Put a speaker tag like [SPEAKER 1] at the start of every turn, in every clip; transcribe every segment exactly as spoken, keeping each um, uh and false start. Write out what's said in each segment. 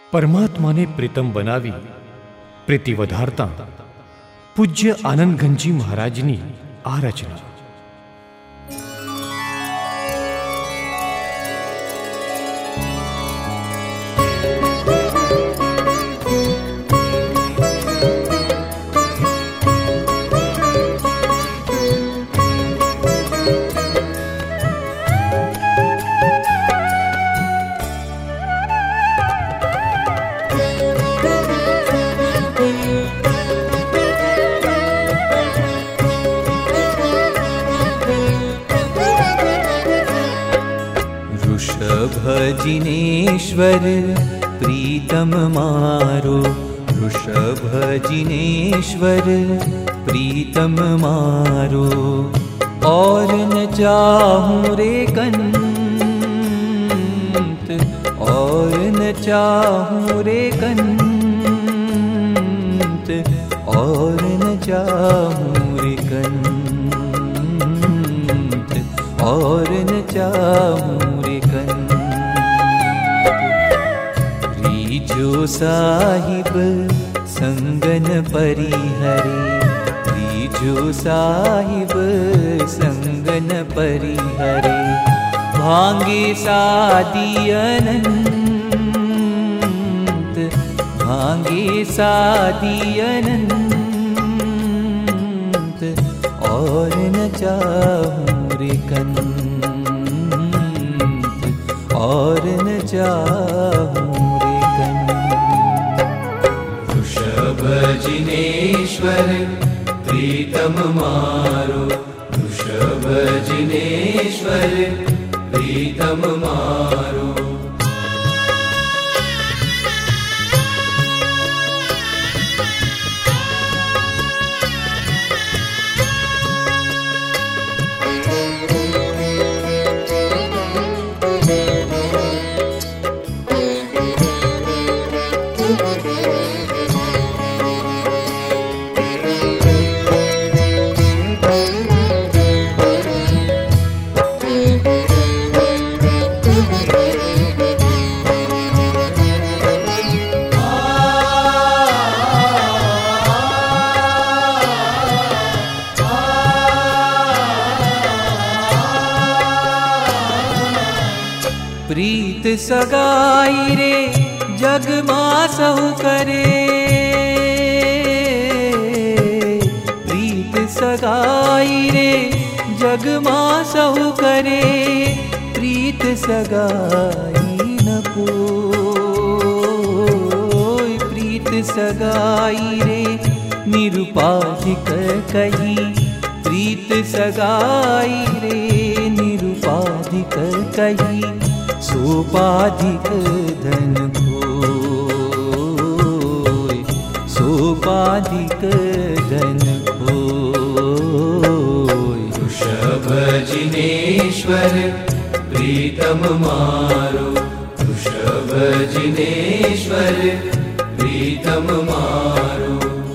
[SPEAKER 1] परमात्मा ने प्रीतम बनावी प्रीति વધારતા પૂજ્ય આનંદગંજી મહારાજની આ રચના।
[SPEAKER 2] जिनेश्वर प्रीतम मारो, वृषभ जिनेश्वर प्रीतम मारो। और न चाहूं रे कंत, और न चाहूं रे कंत, और न चाहूं रे कंत, और न चाहूं रे कंत। जो साहिब संगन परिहरे, जो साहिब संगन परिहरे। भांगे सादी अनंत, भांगे सादी अनंत। और न चाहूं रे कंत, और न चाहूं
[SPEAKER 3] जिनेश्वर प्रीतम मारो, वृषभ जिनेश्वर प्रीतम मारो।
[SPEAKER 2] प्रीत सगाई रे जग मासहु करे, प्रीत सगाई रे जग मासहु करे। प्रीत सगाई न कोई, प्रीत सगाई रे निरुपाधिक कही। प्रीत सगाई रे निरुपाधिक कही। सोपाधिक धन खोय, सोपाधिक धन खोय।
[SPEAKER 3] वृषभ जिनेश्वर प्रीतम मारो, वृषभ जिनेश्वर प्रीतम मारो।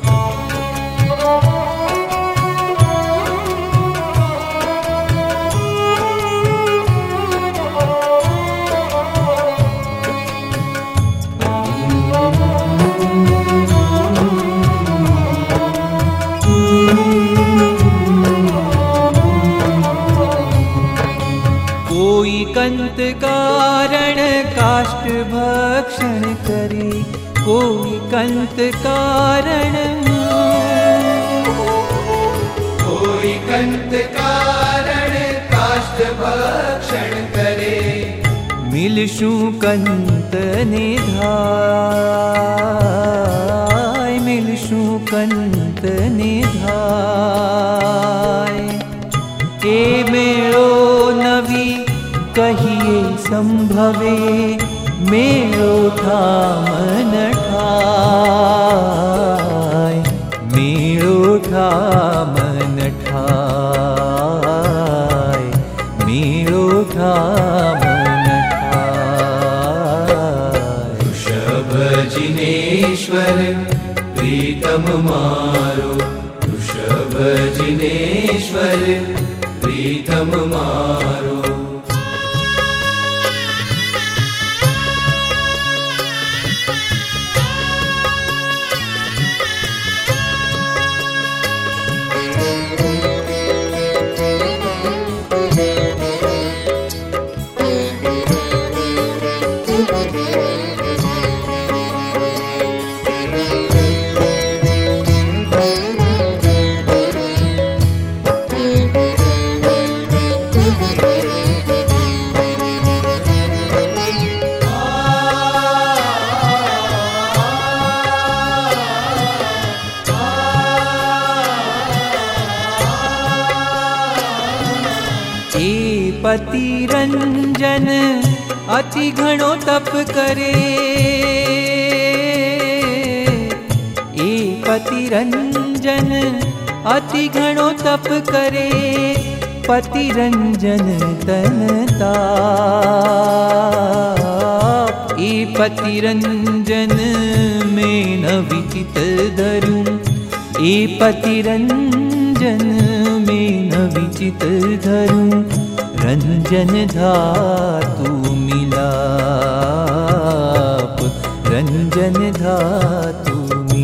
[SPEAKER 2] कंत कारण काष्ठ भक्षण करे, कोई कंत कारण,
[SPEAKER 3] कोई कंत कारण काष्ठ भक्षण करे।
[SPEAKER 2] मिलशु कंत निधाय, मिलशु कंत निधाय। ए मेळो नवी कहिए संभवे, मेळो ठामन ठाय, मेळो ठामन ठाय, मेळो ठामन ठाय।
[SPEAKER 3] वृषभ जिनेश्वर प्रीतम मारो, वृषभ जिनेश्वर प्रीतम मारो।
[SPEAKER 2] पति रंजन अति घणो तप करे, ए पति रंजन अति घणो तप करे, पति रंजन तन ताप। ए पति रंजन में न विचित धरूं, ए पति रंजन में न विचित धरूं, रंजन धातु मिलाप, रंजन धातु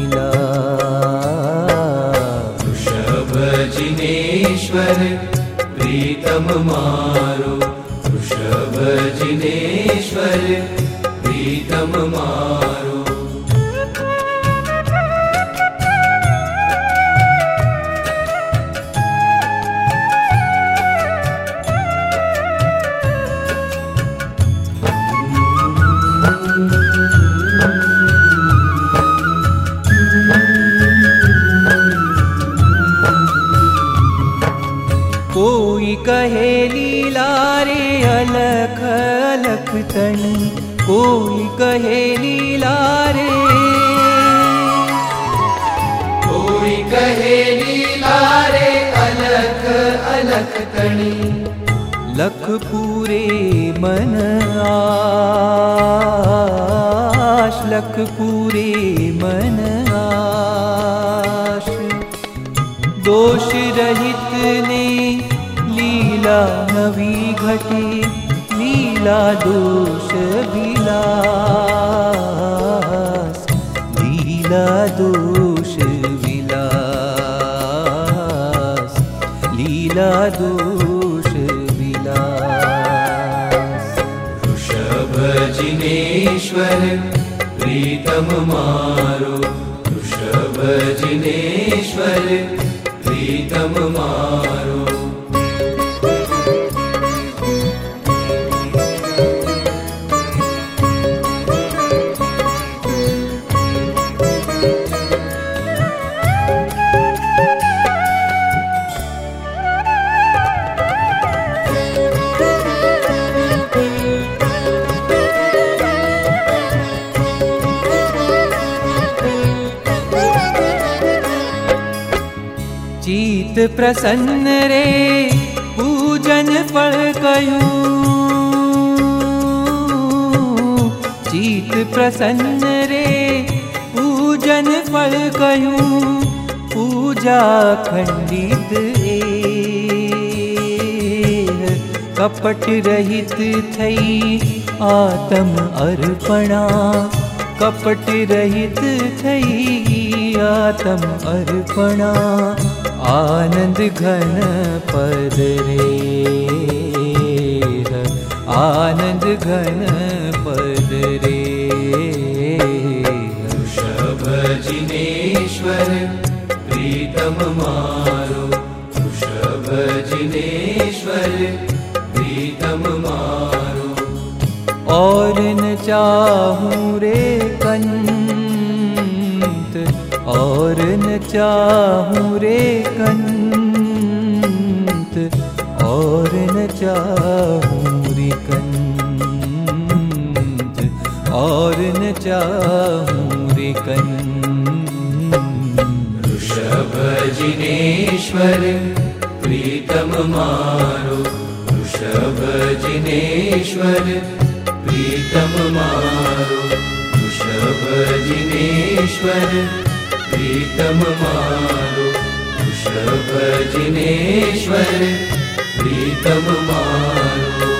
[SPEAKER 2] मिलाप।
[SPEAKER 3] वृषभ जिनेश्वर प्रीतम मारो, वृषभ जिनेश्वर प्रीतम मारो।
[SPEAKER 2] कोई कहे लीला रे अलख अलख तनी, कोई कहे लीला रे,
[SPEAKER 3] कोई कहे लीला रे अलख अलख तनी।
[SPEAKER 2] लख पूरे मन आश, लख पूरे मन आश। दोष रहित ने लीला नवी घटे, लीला दोष विलास, लीला दोष विलास, लीला दोष विलास।
[SPEAKER 3] वृषभ जिनेश्वर प्रीतम मारो, वृषभ जिनेश्वर प्रीतम मारो।
[SPEAKER 2] चित प्रसन्न रे पूजन फल कयूं, चित प्रसन्न रे पूजन फल कयूं, पूजा खंडित ए कपट रहित थई आत्म अर्पणा, कपट रहित थई आत्म अर्पणा। आनंद घन पद रे, आनंद घन पद रे।
[SPEAKER 3] वृषभ जिनेश्वर प्रीतम मारो, वृषभ जिनेश्वर प्रीतम मारो।
[SPEAKER 2] और न चाहूं रे कंत, और न चाहूं रे कंत, और न चाहूं रे कंत, और न चाहूं रे कंत।
[SPEAKER 3] वृषभ जिनेश्वर प्रीतम मारो, वृषभ जिनेश्वर प्रीतम मारो, वृषभ जिनेश्वर प्रीतम मारो, वृषभ जिनेश्वर प्रीतम मारो।